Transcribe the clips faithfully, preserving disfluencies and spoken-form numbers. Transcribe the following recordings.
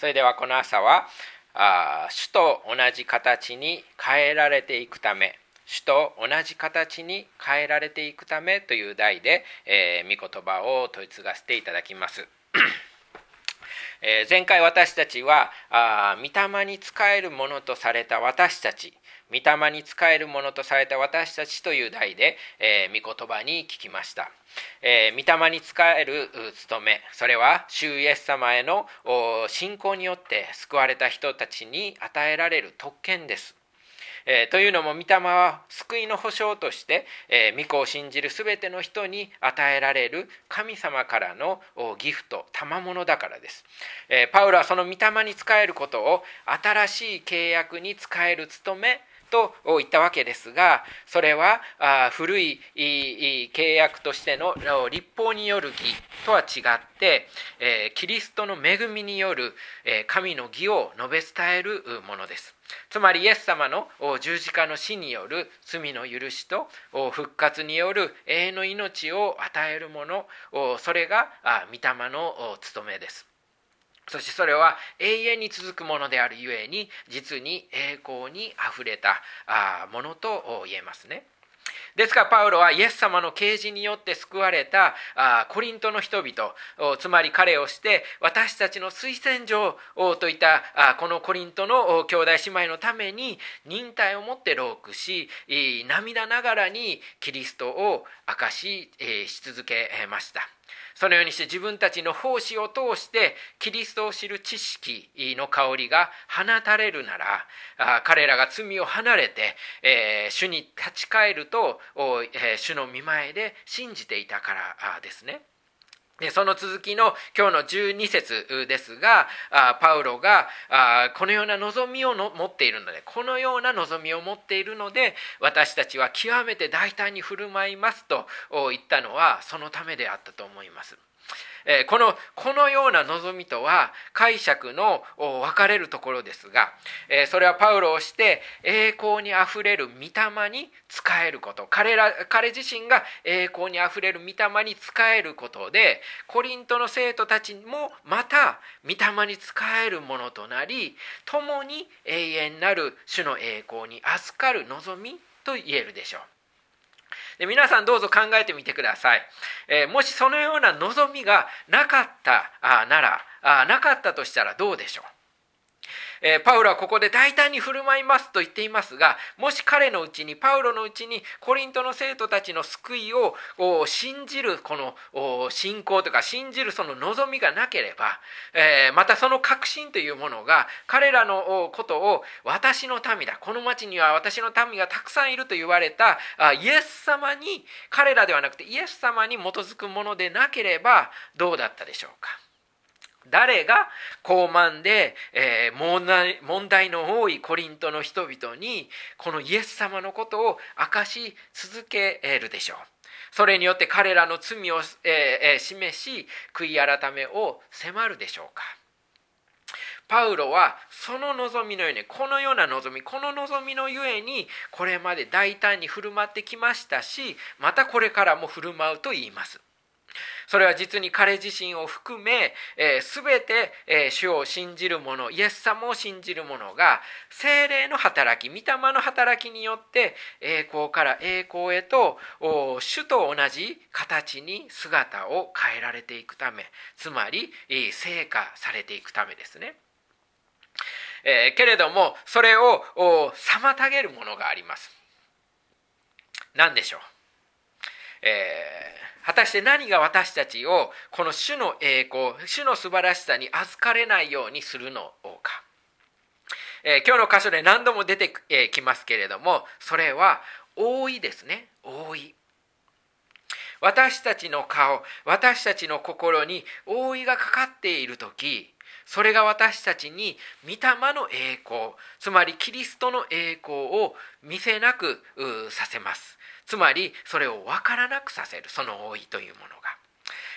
それではこの朝はあ主と同じ形に変えられていくため、主と同じ形に変えられていくためという題で、えー、御言葉を問い継がせていただきます。えー、前回私たちはあ御霊に仕えるものとされた私たち、御霊に仕えるものとされた私たちという題で、えー、御言葉に聞きました。えー、御霊に仕える務め、それは主イエス様への信仰によって救われた人たちに与えられる特権です。えー、というのも御霊は救いの保証として、えー、御子を信じるすべての人に与えられる神様からのギフト、賜物だからです。えー、パウロはその御霊に仕えることを新しい契約に仕える務めと言ったわけですが、それは古い契約としての律法による義とは違って、キリストの恵みによる神の義を述べ伝えるものです。つまりイエス様の十字架の死による罪の許しと復活による永遠の命を与えるもの、それが御霊の務めです。そしてそれは永遠に続くものであるゆえに、実に栄光にあふれたものと言えますね。ですからパウロはイエス様の啓示によって救われたコリントの人々、つまり彼をして私たちの推薦状といったこのコリントの兄弟姉妹のために忍耐をもって労苦し、涙ながらにキリストを証しし続けました。そのようにして自分たちの奉仕を通してキリストを知る知識の香りが放たれるなら、彼らが罪を離れて、えー、主に立ち返ると、えー、主の御前で信じていたからですね。でその続きの今日のじゅうに節ですが、パウロがこのような望みをの持っているので、このような望みを持っているので、私たちは極めて大胆に振る舞いますと言ったのはそのためであったと思います。この、このような望みとは解釈の分かれるところですが、それはパウロをして栄光にあふれる御霊に仕えること、彼ら、彼自身が栄光にあふれる御霊に仕えることで、コリントの生徒たちもまた御霊に仕えるものとなり、共に永遠なる主の栄光に預かる望みと言えるでしょう。で皆さんどうぞ考えてみてください。えー、もしそのような望みがなかったあならあなかったとしたらどうでしょう。えー、パウロはここで大胆に振る舞いますと言っていますが、もし彼のうちにパウロのうちにコリントの生徒たちの救いを信じるこの信仰とか信じるその望みがなければ、えー、またその確信というものが彼らのことを私の民だ、この町には私の民がたくさんいると言われたイエス様に、彼らではなくてイエス様に基づくものでなければどうだったでしょうか。誰が高慢で、えー、問題、問題の多いコリントの人々にこのイエス様のことを明かし続けるでしょう。それによって彼らの罪を、えー、示し悔い改めを迫るでしょうか。パウロはその望みのように、このような望み、この望みのゆえにこれまで大胆に振る舞ってきましたし、またこれからも振る舞うと言います。それは実に彼自身を含め、えー、全て、えー、主を信じる者、イエス様を信じる者が聖霊の働き、御霊の働きによって栄光から栄光へと主と同じ形に姿を変えられていくため、つまり成果されていくためですね。えー、けれどもそれを妨げるものがあります。何でしょう。えー果たして何が私たちをこの主の栄光、主の素晴らしさに預かれないようにするのか。えー、今日の箇所で何度も出てきますけれども、それは覆いですね。覆い。私たちの顔、私たちの心に覆いがかかっているとき、それが私たちに御霊の栄光、つまりキリストの栄光を見せなくさせます。つまりそれを分からなくさせる、その覆いというものが、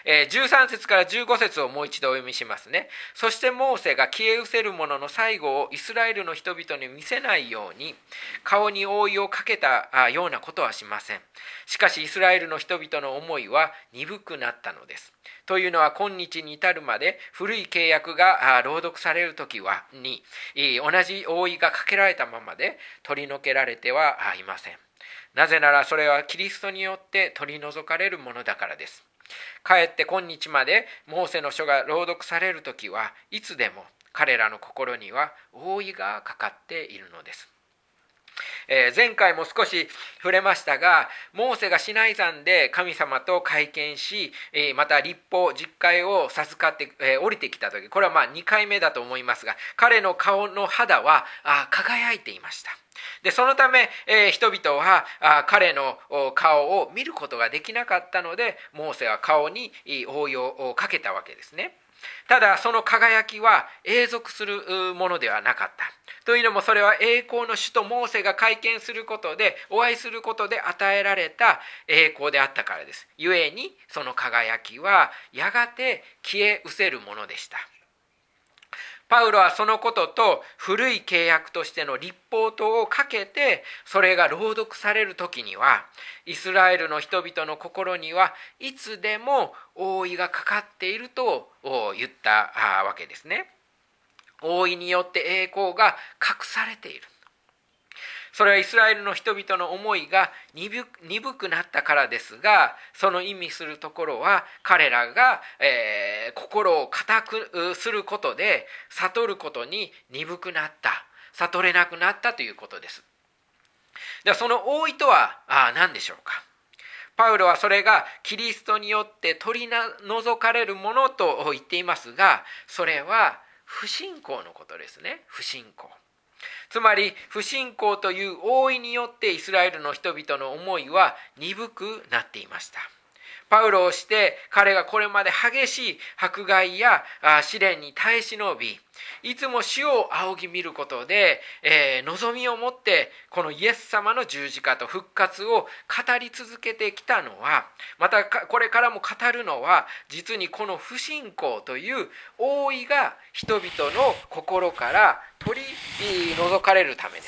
じゅうさん節からじゅうご節をもう一度お読みしますね。そしてモーセが消え失せるものの最後をイスラエルの人々に見せないように顔に覆いをかけたようなことはしません。しかしイスラエルの人々の思いは鈍くなったのです。というのは今日に至るまで古い契約が朗読されるときはに同じ覆いがかけられたままで取り除けられてはいません。なぜならそれはキリストによって取り除かれるものだからです。かえって今日までモーセの書が朗読されるときはいつでも彼らの心には覆いがかかっているのです。えー、前回も少し触れましたが、モーセがシナイ山で神様と会見し、えー、また律法実戒を授かって、えー、降りてきた時、これはまあにかいめだと思いますが、彼の顔の肌はあ輝いていました。でそのため、えー、人々はあ彼の顔を見ることができなかったので、モーセは顔に覆いをかけたわけですね。ただその輝きは永続するものではなかった。というのもそれは栄光の主とモーセが会見することで、お会いすることで与えられた栄光であったからです。故にその輝きはやがて消え失せるものでした。パウロはそのことと古い契約としての律法とをかけて、それが朗読される時にはイスラエルの人々の心にはいつでも覆いがかかっていると言ったわけですね。覆いによって栄光が隠されている。それはイスラエルの人々の思いが鈍くなったからですが、その意味するところは彼らが、えー、心を固くすることで悟ることに鈍くなった、悟れなくなったということです。ではその覆いとは何でしょうか。パウロはそれがキリストによって取り除かれるものと言っていますが、それは不信仰のことですね。不信仰。つまり不信仰という覆いによってイスラエルの人々の思いは鈍くなっていました。パウロをして彼がこれまで激しい迫害や試練に耐え忍び、いつも主を仰ぎ見ることで、えー、望みを持ってこのイエス様の十字架と復活を語り続けてきたのは、またこれからも語るのは、実にこの不信仰という覆いが人々の心から取り除かれるためです。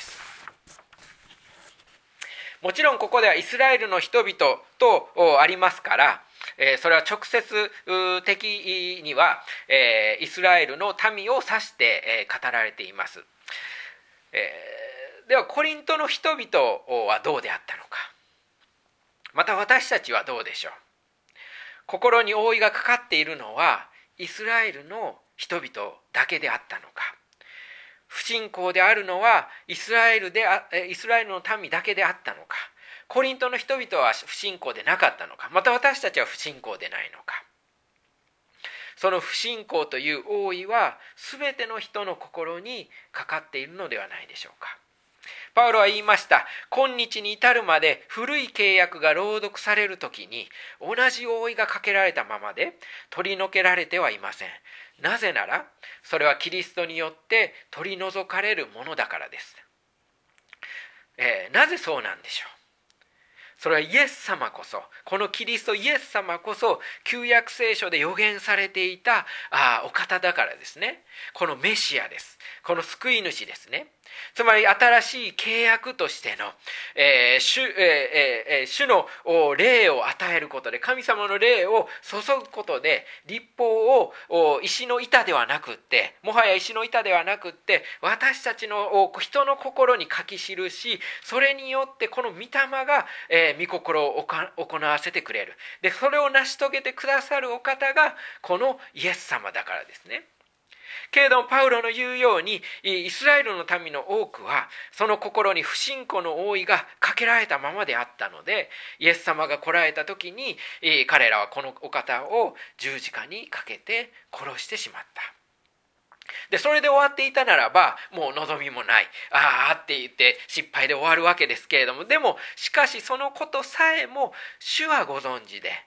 もちろんここではイスラエルの人々とありますから、それは直接的にはイスラエルの民を指して語られています。ではコリントの人々はどうであったのか、また私たちはどうでしょう。心に覆いがかかっているのはイスラエルの人々だけであったのか、不信仰であるのはイスラエルでイスラエルの民だけであったのか、コリントの人々は不信仰でなかったのか、また私たちは不信仰でないのか。その不信仰という覆いは全ての人の心にかかっているのではないでしょうか。パウロは言いました。今日に至るまで古い契約が朗読されるときに同じ覆いがかけられたままで取り除けられてはいません。なぜならそれはキリストによって取り除かれるものだからです。えー、なぜそうなんでしょう。それはイエス様こそ、このキリストイエス様こそ旧約聖書で予言されていたあお方だからですね。このメシアです。この救い主ですね。つまり新しい契約としての、えー 主, えーえー、主の霊を与えることで、神様の霊を注ぐことで、律法を石の板ではなくって、もはや石の板ではなくって、私たちの人の心に書き記し、それによってこの御霊が、えー、御心を行わせてくれる。で、それを成し遂げてくださるお方がこのイエス様だからですね。けれどもパウロの言うように、イスラエルの民の多くはその心に不信仰の覆いがかけられたままであったので、イエス様が来られた時に彼らはこのお方を十字架にかけて殺してしまった。でそれで終わっていたならばもう望みもない、ああって言って失敗で終わるわけですけれども、でもしかしそのことさえも主はご存知で、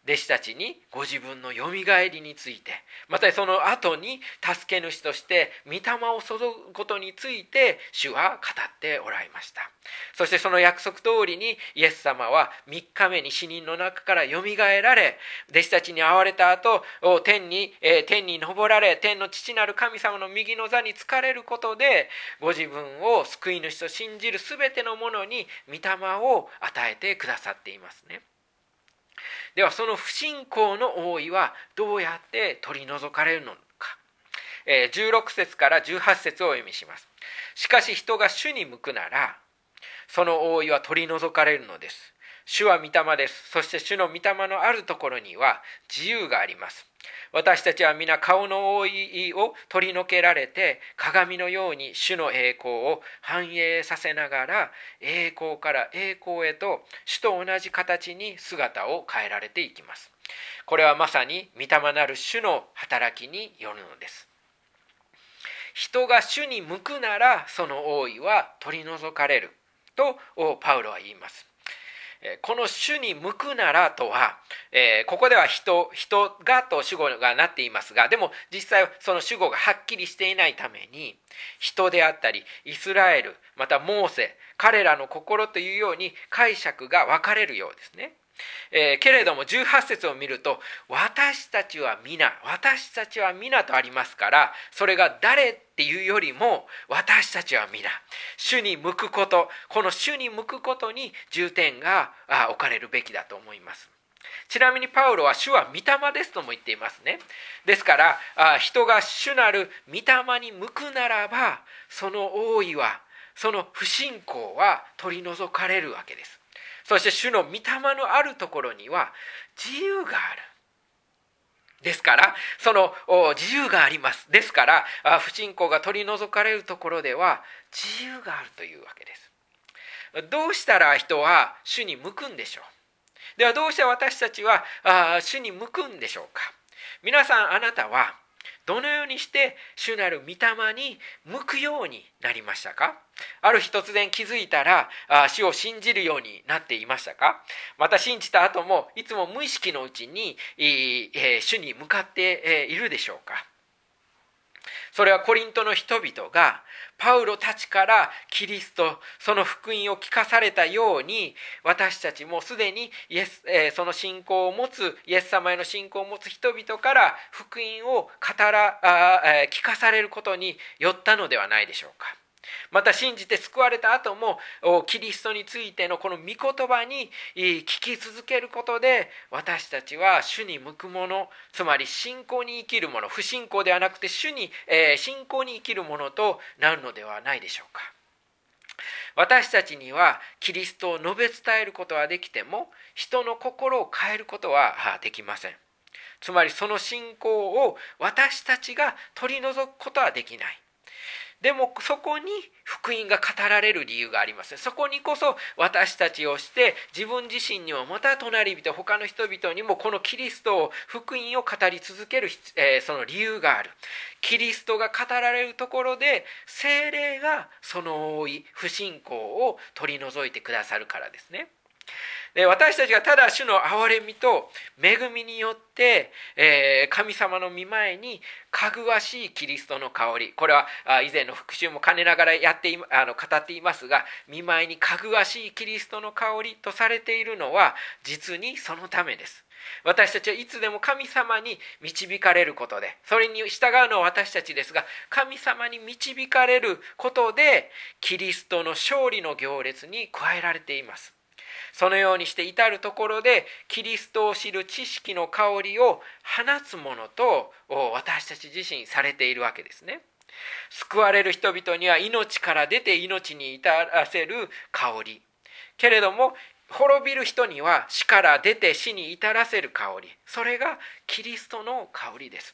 弟子たちにご自分のよみがえりについて、またその後に助け主として御霊を注ぐことについて主は語っておられました。そしてその約束通りにイエス様はみっかめに死人の中からよみがえられ、弟子たちに会われた後、天に、えー、天に昇られ、天の父なる神様の右の座に就かれることで、ご自分を救い主と信じるすべてのものに御霊を与えてくださっていますね。ではその不信仰の覆いはどうやって取り除かれるのか。じゅうろく節からじゅうはち節をお読みします。しかし人が主に向くなら、その覆いは取り除かれるのです。主は御霊です。そして主の御霊のあるところには自由があります。私たちは皆顔の覆いを取り除けられて、鏡のように主の栄光を反映させながら、栄光から栄光へと主と同じ形に姿を変えられていきます。これはまさに御霊なる主の働きによるのです。人が主に向くなら、その覆いは取り除かれるとパウロは言います。この主に向くならとは、えー、ここでは人、人がと主語がなっていますが、でも実際その主語がはっきりしていないために、人であったりイスラエル、またモーセ、彼らの心というように解釈が分かれるようですね。えー、けれどもじゅうはち節を見ると、私たちは皆、私たちは皆とありますから、それが誰っていうよりも、私たちは皆、主に向くこと、この主に向くことに重点が置かれるべきだと思います。ちなみにパウロは主は御霊ですとも言っていますね。ですから人が主なる御霊に向くならば、その覆いは、その不信仰は取り除かれるわけです。そして主の御霊のあるところには自由がある。ですからその自由があります。ですから不信仰が取り除かれるところでは自由があるというわけです。どうしたら人は主に向くんでしょう。ではどうして私たちは主に向くんでしょうか。皆さん、あなたはどのようにして主なる御霊に向くようになりましたか。ある日突然気づいたら主を信じるようになっていましたか。また信じた後もいつも無意識のうちに主に向かっているでしょうか。それはコリントの人々がパウロたちからキリスト、その福音を聞かされたように、私たちもすでにイエス、えー、その信仰を持つ、イエス様への信仰を持つ人々から福音を語らあ、えー、聞かされることによったのではないでしょうか。また信じて救われた後もキリストについてのこの御言葉に聞き続けることで、私たちは主に向くもの、つまり信仰に生きるもの、不信仰ではなくて主に、えー、信仰に生きるものとなるのではないでしょうか。私たちにはキリストを述べ伝えることはできても、人の心を変えることはできません。つまりその信仰を私たちが取り除くことはできない。でもそこに福音が語られる理由があります。そこにこそ私たちをして自分自身にもまた隣人、他の人々にもこのキリストを、福音を語り続ける、えー、その理由がある。キリストが語られるところで聖霊がその覆い、不信仰を取り除いてくださるからですね。で、私たちがただ主の憐れみと恵みによって、えー、神様の御前にかぐわしいキリストの香り、これは以前の復習も兼ねながらやってあの語っていますが、御前にかぐわしいキリストの香りとされているのは実にそのためです。私たちはいつでも神様に導かれることで、それに従うのは私たちですが、神様に導かれることでキリストの勝利の行列に加えられています。そのようにして至るところでキリストを知る知識の香りを放つものと私たち自身されているわけですね。救われる人々には命から出て命に至らせる香り。けれども滅びる人には死から出て死に至らせる香り。それがキリストの香りです。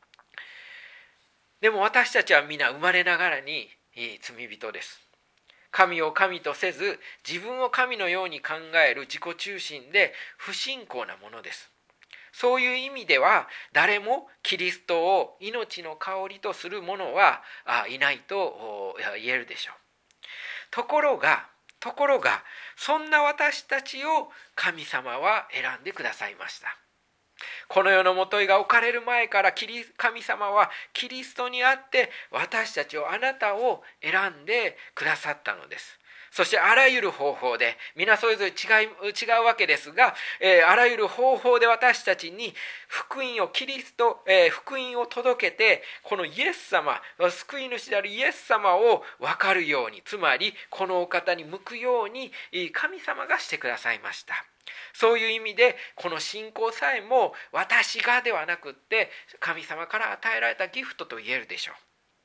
でも私たちは皆生まれながらに罪人です。神を神とせず自分を神のように考える自己中心で不信仰なものです。そういう意味では誰もキリストを命の香りとする者はいないと言えるでしょう。ところがところがそんな私たちを神様は選んでくださいました。 この世のもといが置かれる前から神様はキリストにあって私たちを、あなたを選んでくださったのです。そしてあらゆる方法で、皆それぞれ違い、違うわけですが、えー、あらゆる方法で私たちに福音を、キリスト、えー、福音を届けて、このイエス様、救い主であるイエス様を分かるように、つまりこのお方に向くように神様がしてくださいました。そういう意味でこの信仰さえも私がではなくって神様から与えられたギフトと言えるでしょう。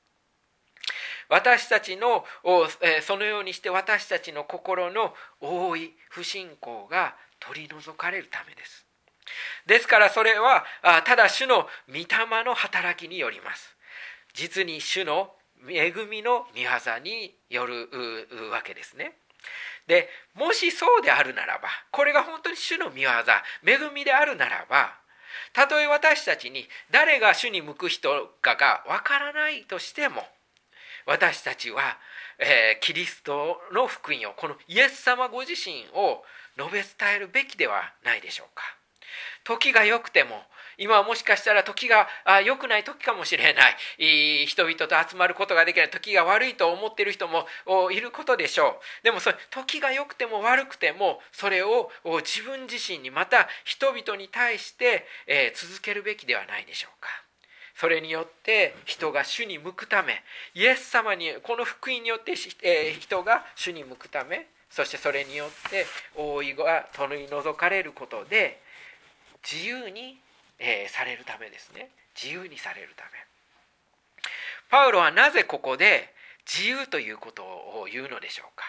私たちのそのようにして私たちの心の多い不信仰が取り除かれるためです。ですからそれはただ主の御霊の働きによります。実に主の恵みの御業によるわけですね。で、もしそうであるならば、これが本当に主の御業、恵みであるならば、たとえ私たちに誰が主に向く人かがわからないとしても、私たちは、えー、キリストの福音を、このイエス様ご自身を述べ伝えるべきではないでしょうか。時が良くても、今はもしかしたら時が良くない時かもしれない、人々と集まることができない、時が悪いと思っている人もいることでしょう。でもそれ、時が良くても悪くても、それを自分自身に、また人々に対して、えー、続けるべきではないでしょうか。それによって人が主に向くため、イエス様に、この福音によって、えー、人が主に向くため、そしてそれによって覆いが取り除かれることで自由に、えー、されるためですね。自由にされるため。パウロはなぜここで自由ということを言うのでしょうか。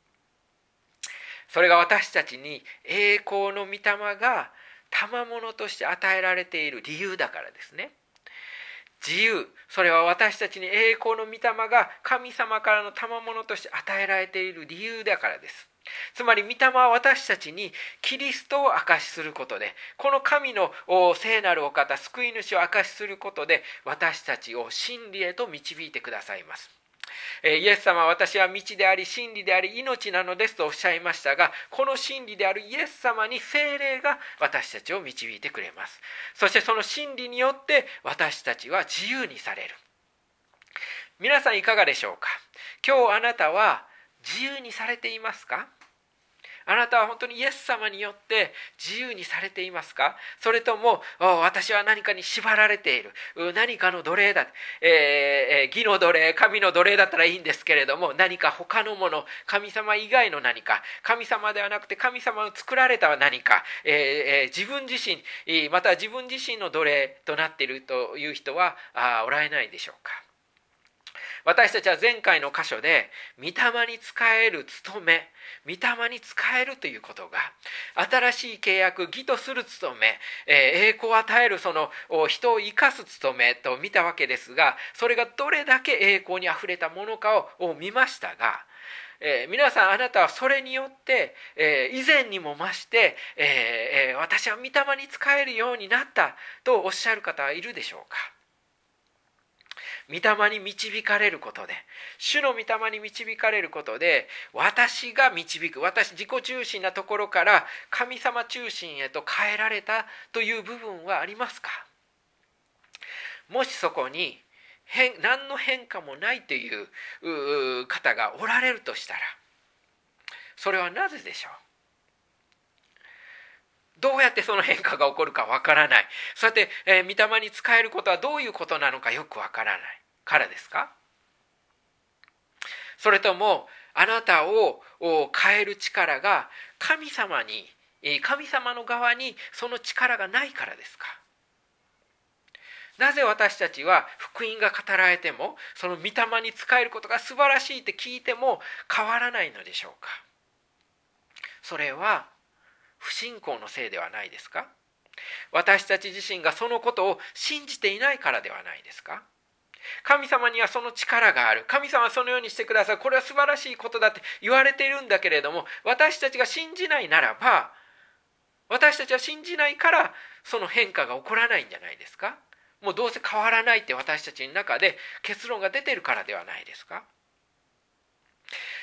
それが私たちに栄光の御霊が賜物として与えられている理由だからですね。自由、それは私たちに栄光の御霊が神様からの賜物として与えられている理由だからです。つまり御霊は私たちにキリストを証しすることで、この神の聖なるお方、救い主を証しすることで、私たちを真理へと導いてくださいます。イエス様は私は道であり真理であり命なのですとおっしゃいましたが、この真理であるイエス様に聖霊が私たちを導いてくれます。そしてその真理によって私たちは自由にされる。皆さんいかがでしょうか。今日あなたは自由にされていますか。あなたは本当にイエス様によって自由にされていますか。それとも私は何かに縛られている、何かの奴隷だ、えー、義の奴隷、神の奴隷だったらいいんですけれども、何か他のもの、神様以外の何か、神様ではなくて神様の作られた何か、えー、自分自身、また自分自身の奴隷となっているという人はおられないでしょうか。私たちは前回の箇所で御霊に仕える務め、御霊に仕えるということが新しい契約、義とする務め、栄光を与えるその人を生かす務めと見たわけですが、それがどれだけ栄光にあふれたものかを見ましたが、えー、皆さんあなたはそれによって、えー、以前にも増して、えー、私は御霊に仕えるようになったとおっしゃる方はいるでしょうか。御霊に導かれることで、主の御霊に導かれることで、私が導く、私自己中心なところから神様中心へと変えられたという部分はありますか。もしそこに変何の変化もないという方がおられるとしたら、それはなぜでしょう。どうやってその変化が起こるかわからない。そうやって、えー、御霊に仕えることはどういうことなのかよくわからないからですか。それともあなたを変える力が神様に、神様の側にその力がないからですか。なぜ私たちは福音が語られても、その御霊に仕えることが素晴らしいって聞いても変わらないのでしょうか。それは不信仰のせいではないですか。私たち自身がそのことを信じていないからではないですか。神様にはその力がある。神様はそのようにしてくださる。これは素晴らしいことだって言われているんだけれども、私たちが信じないならば、私たちは信じないからその変化が起こらないんじゃないですか。もうどうせ変わらないって私たちの中で結論が出ているからではないですか。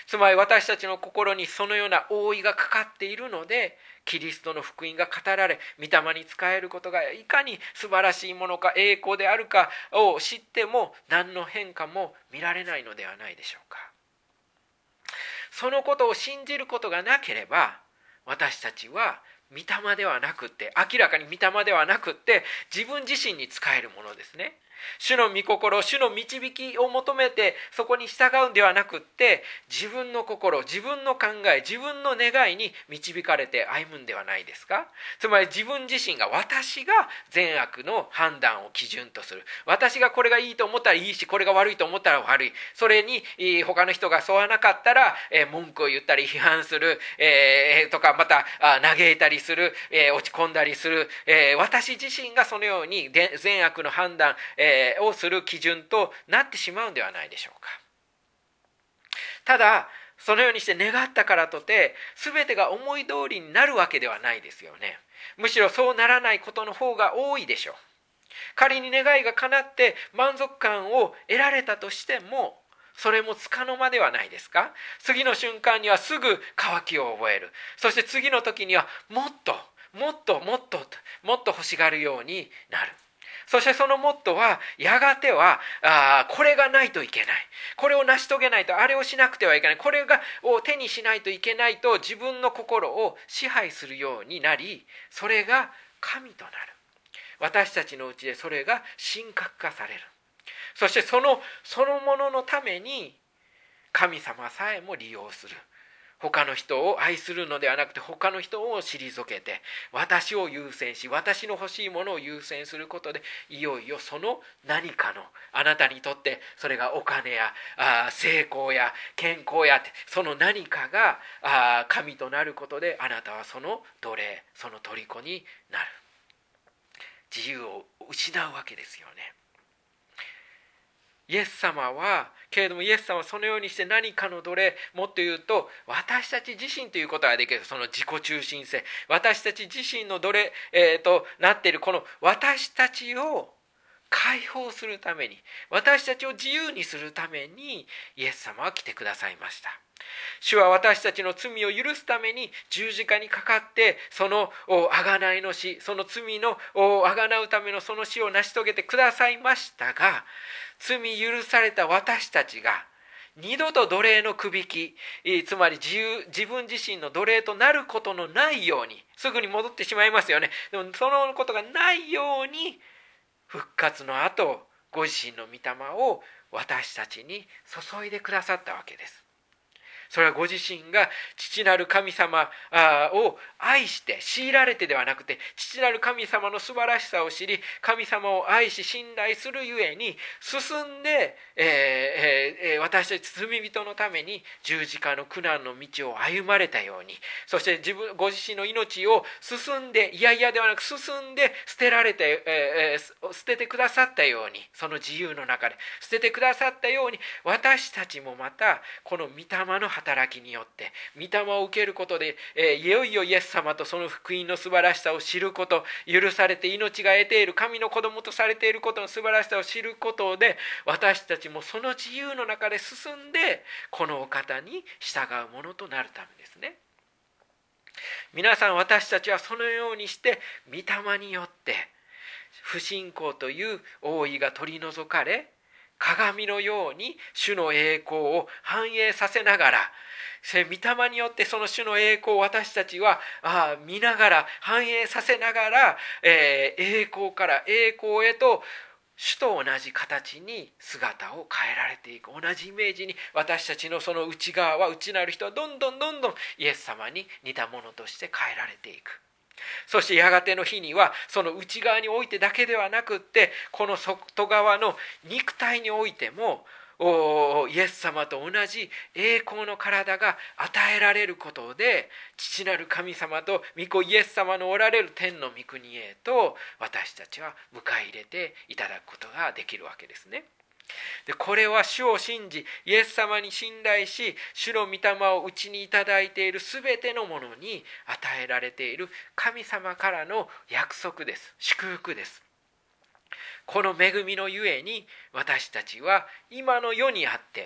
つまり私たちの心にそのような覆いがかかっているので、キリストの福音が語られ、御霊に仕えることがいかに素晴らしいものか、栄光であるかを知っても何の変化も見られないのではないでしょうか。そのことを信じることがなければ、私たちは御霊ではなくって、明らかに御霊ではなくって自分自身に仕えるものですね。主の御心、主の導きを求めてそこに従うんではなくって、自分の心、自分の考え、自分の願いに導かれて歩むんではないですか。つまり自分自身が、私が善悪の判断を基準とする。私がこれがいいと思ったらいいし、これが悪いと思ったら悪い。それに他の人がそうはなかったら、えー、文句を言ったり批判する、えー、とかまた嘆いたりする、えー、落ち込んだりする、えー、私自身がそのように善悪の判断、えーをする基準となってしまうんではないでしょうか。ただそのようにして願ったからとて全てが思い通りになるわけではないですよね。むしろそうならないことの方が多いでしょう。仮に願いが叶って満足感を得られたとしても、それもつかの間ではないですか。次の瞬間にはすぐ渇きを覚える。そして次の時にはもっともっともっともっと欲しがるようになる。そしてそのモットーはやがてはあこれがないといけない、これを成し遂げないと、あれをしなくてはいけない、これがを手にしないといけないと自分の心を支配するようになり、それが神となる。私たちのうちでそれが神格化される。そしてそのそのもののために神様さえも利用する。他の人を愛するのではなくて、他の人を退けて私を優先し、私の欲しいものを優先することで、いよいよその何かの、あなたにとってそれがお金やあ成功や健康やって、その何かがあ神となることで、あなたはその奴隷、その虜になる。自由を失うわけですよね。イエス様はけれども、イエス様はそのようにして何かの奴隷、もっと言うと私たち自身ということができる。その自己中心性、私たち自身の奴隷、えー、となっているこの私たちを解放するために、私たちを自由にするためにイエス様は来てくださいました。主は私たちの罪を許すために十字架にかかって、その贖いの死、その罪の贖うためのその死を成し遂げてくださいましたが、罪許された私たちが二度と奴隷のくびき、つまり自由、自分自身の奴隷となることのないように、すぐに戻ってしまいますよね。でもそのことがないように、復活の後、ご自身の御霊を私たちに注いでくださったわけです。それはご自身が父なる神様を愛して強いられてではなくて、父なる神様の素晴らしさを知り、神様を愛し信頼するゆえに進んで、えーえー、私たち罪人のために十字架の苦難の道を歩まれたように、そして自分ご自身の命を進んで、いやいやではなく進んで捨てられて、えー、捨ててくださったように、その自由の中で捨ててくださったように、私たちもまたこの御霊の働きによって御霊を受けることで、えー、いよいよイエス様とその福音の素晴らしさを知ること、許されて命が得ている神の子供とされていることの素晴らしさを知ることで、私たちもその自由の中で進んでこのお方に従うものとなるためですね。皆さん、私たちはそのようにして御霊によって不信仰という覆いが取り除かれ、鏡のように主の栄光を反映させながら、御霊によってその主の栄光を私たちはあ見ながら、反映させながら、えー、栄光から栄光へと主と同じ形に姿を変えられていく。同じイメージに私たちのその内側は、内なる人はどんどんどんどんイエス様に似たものとして変えられていく。そしてやがての日には、その内側においてだけではなくって、この外側の肉体においてもイエス様と同じ栄光の体が与えられることで、父なる神様と御子イエス様のおられる天の御国へと私たちは迎え入れていただくことができるわけですね。でこれは主を信じ、イエス様に信頼し、主の御霊をうちにいただいているすべてのものに与えられている神様からの約束です。祝福です。この恵みのゆえに私たちは今の世にあって、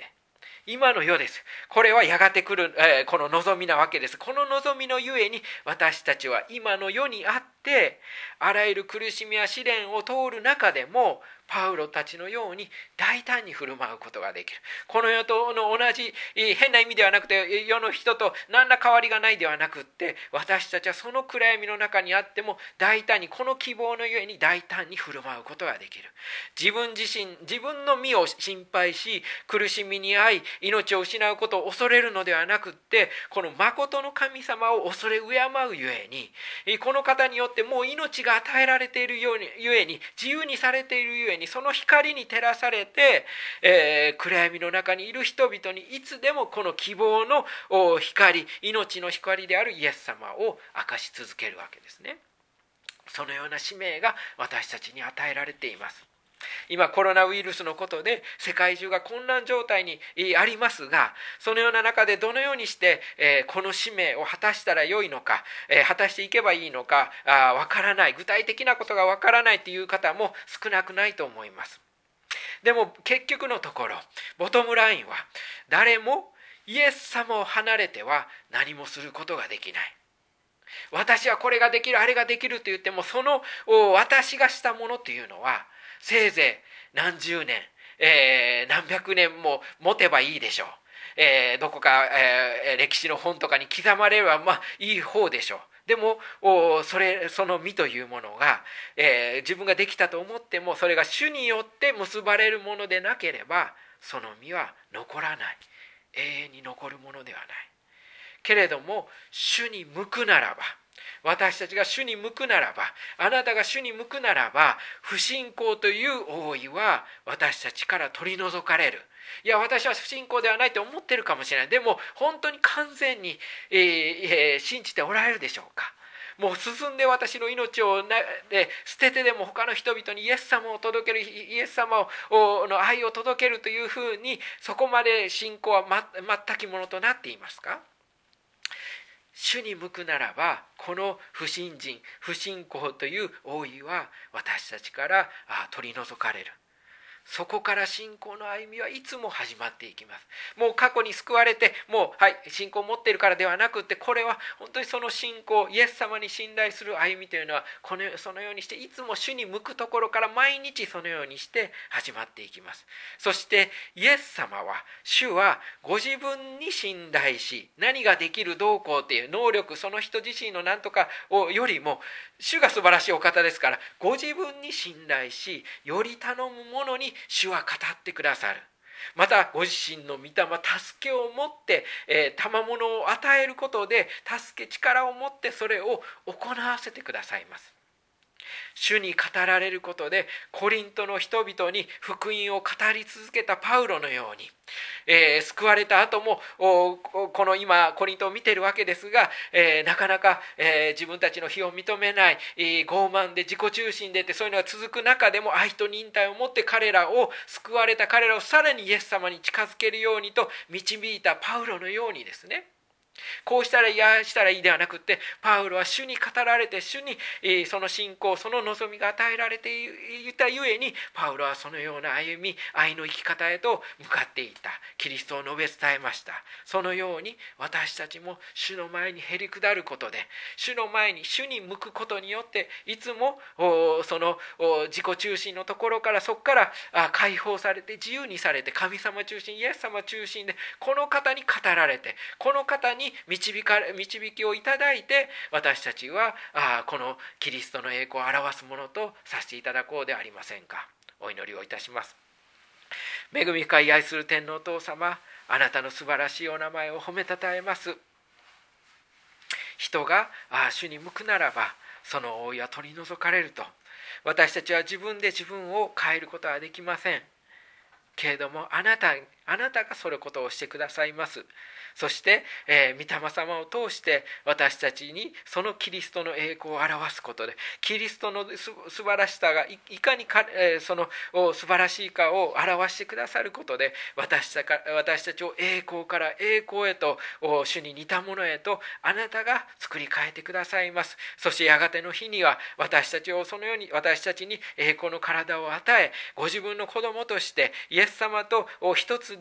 今の世です。これはやがて来る、えー、この望みなわけです。この望みのゆえに私たちは今の世にあってあらゆる苦しみや試練を通る中でもパウロたちのように大胆に振る舞うことができる。この世との同じ変な意味ではなくて、世の人と何ら変わりがないではなくって、私たちはその暗闇の中にあっても大胆に、この希望のゆえに大胆に振る舞うことができる。自分自身、自分の身を心配し苦しみに遭い命を失うことを恐れるのではなくって、この誠の神様を恐れ敬うゆえに、この方によってもう命が与えられているようにゆえに、自由にされているゆえに、その光に照らされて、えー、暗闇の中にいる人々にいつでもこの希望の光、命の光であるイエス様を明かし続けるわけですね。そのような使命が私たちに与えられています。今コロナウイルスのことで世界中が混乱状態にありますが、そのような中でどのようにして、えー、この使命を果たしたらよいのか、えー、果たしていけばいいのかわからない、具体的なことがわからないという方も少なくないと思います。でも結局のところ、ボトムラインは誰もイエス様を離れては何もすることができない。私はこれができる、あれができると言っても、その私がしたものというのはせいぜい何十年、えー、何百年も持てばいいでしょう。えー、どこか、えー、歴史の本とかに刻まれればまあいい方でしょう。でもそれその実というものが、えー、自分ができたと思っても、それが主によって結ばれるものでなければその実は残らない、永遠に残るものではない。けれども主に向くならば、私たちが主に向くならば、あなたが主に向くならば、不信仰という覆いは私たちから取り除かれる。いや、私は不信仰ではないと思っているかもしれない。でも本当に完全に、えーえー、信じておられるでしょうか。もう進んで私の命をなで捨ててでも他の人々にイエス様を届ける、イエス様をの愛を届けるというふうに、そこまで信仰は全きものとなっていますか。主に向くならば、この不信心、不信仰という覆いは私たちから取り除かれる。そこから信仰の歩みはいつも始まっていきます。もう過去に救われて、もうはい信仰を持っているからではなくて、これは本当にその信仰、イエス様に信頼する歩みというのは、このそのようにしていつも主に向くところから毎日そのようにして始まっていきます。そしてイエス様は、主はご自分に信頼し、何ができるどうこうという能力、その人自身の何とかをよりも、主が素晴らしいお方ですから、ご自分に信頼し、より頼むものに主は語ってくださる。またご自身の御霊、助けを持って、えー、賜物を与えることで、助け、力を持ってそれを行わせてくださいます。主に語られることで、コリントの人々に福音を語り続けたパウロのように、えー、救われた後もこの今コリントを見ているわけですが、えー、なかなか、えー、自分たちの非を認めない、えー、傲慢で自己中心でって、そういうのが続く中でも愛と忍耐を持って彼らを救われた、彼らをさらにイエス様に近づけるようにと導いたパウロのようにですね、こうしたらいやしたらいいではなくって、パウロは主に語られて、主にその信仰、その望みが与えられていたゆえに、パウロはそのような歩み、愛の生き方へと向かっていった。キリストを述べ伝えました。そのように私たちも主の前にへり下ることで、主の前に主に向くことによって、いつもその自己中心のところから、そこから解放されて自由にされて、神様中心、イエス様中心で、この方に語られて、この方に導かれ導きをいただいて、私たちはあこのキリストの栄光を表すものとさせていただこうではありませんか。お祈りをいたします。恵み深い愛する天のお父様、あなたの素晴らしいお名前を褒めたたえます。人があ主に向くならば、その覆いは取り除かれると。私たちは自分で自分を変えることはできませんけれども、あなたあなたがそのことをしてくださいます。そして、えー、御霊様を通して私たちにそのキリストの栄光を表すことで、キリストのす素晴らしさが い, いかにか、えー、その素晴らしいかを表してくださることで、私たか私たちを栄光から栄光へと、主に似たものへとあなたが作り変えてくださいます。そしてやがての日には、私たちをそのように、私たちに栄光の体を与え、ご自分の子供としてイエス様と一つで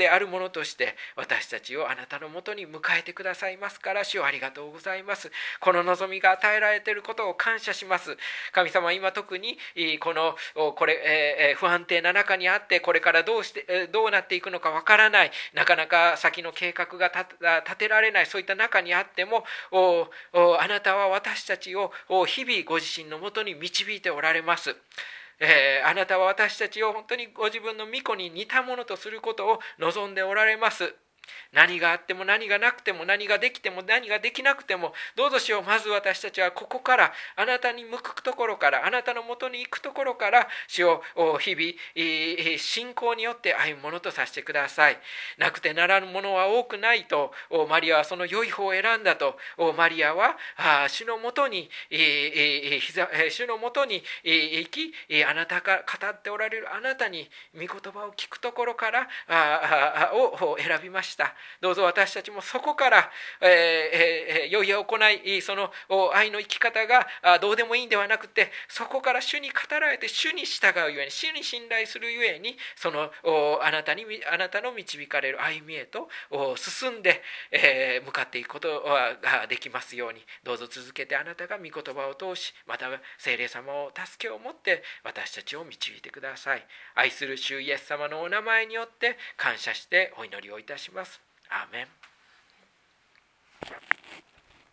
であるものとして私たちをあなたのもとに迎えてくださいますから、主よありがとうございます。この望みが与えられていることを感謝します。神様、今特にこのこれ、えー、不安定な中にあって、これからどうしてどうなっていくのかわからない、なかなか先の計画が立てられない、そういった中にあっても、おおあなたは私たちを日々ご自身のもとに導いておられます。えー、あなたは私たちを本当にご自分の御子に似たものとすることを望んでおられます。何があっても何がなくても、何ができても何ができなくても、どうぞしよう、まず私たちはここからあなたに向くところから、あなたのもとに行くところから主を日々信仰によって歩むものとさせてください。なくてならぬものは多くないとマリアはその良い方を選んだと。マリアは主のもとに主のもとに行き、あなたが語っておられるあなたに御言葉を聞くところからを選びました。どうぞ私たちもそこから、えーえー、良い行い、その愛の生き方がどうでもいいんではなくて、そこから主に語られて主に従うゆえに、主に信頼するゆえに、そのあなたにあなたの導かれる歩みへと進んで、えー、向かっていくことができますように、どうぞ続けてあなたが御言葉を通し、また聖霊様を助けを持って私たちを導いてください。愛する主イエス様のお名前によって感謝してお祈りをいたします。アーメン。